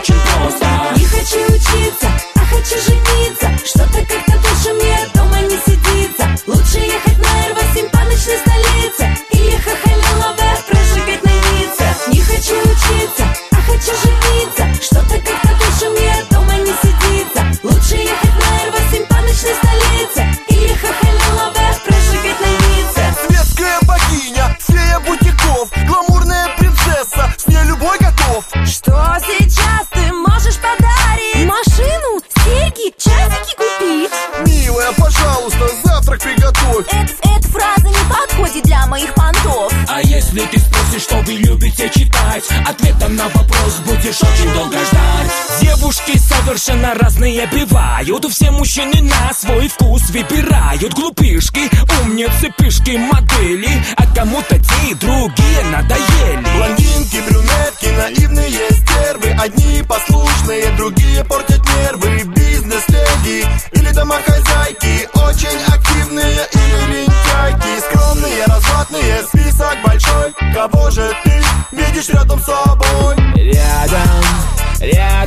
очень просто. Не хочу учиться, а хочу жениться. Что-то как-то больше мне дома не сидится. Лучше ехать на Р8 по ночной столице или хахалилове прожигать на Ницце. Не хочу учиться, а хочу жениться. Что-то как-то больше мне дома не сидится. Лучше ехать на Р8 по ночной столице или хахалилове прожигать на Ницце. Светская богиня, фея бутиков, гламурная принцесса, с ней любой готов. Что сейчас ты можешь подарить? Машину, серьги, часики купить? Милая, пожалуйста, завтрак приготовь. Эта фраза не подходит для моих понтов. А если ты спросишь, что вы любите читать, ответом на вопрос будешь очень долго ждать. Девушки совершенно разные бывают. Все мужчины на свой вкус выбирают. Глупышки, умницы, пышки, модели. А кому-то те и другие надоели. Блондинки, брюнетки, наивные стервы. Одни послушные, другие портят нервы. Бизнес-леди или домохозяйки, очень активные или лентяйки. Скромные, развратные, список большой. Кого же ты видишь рядом с собой? Рядом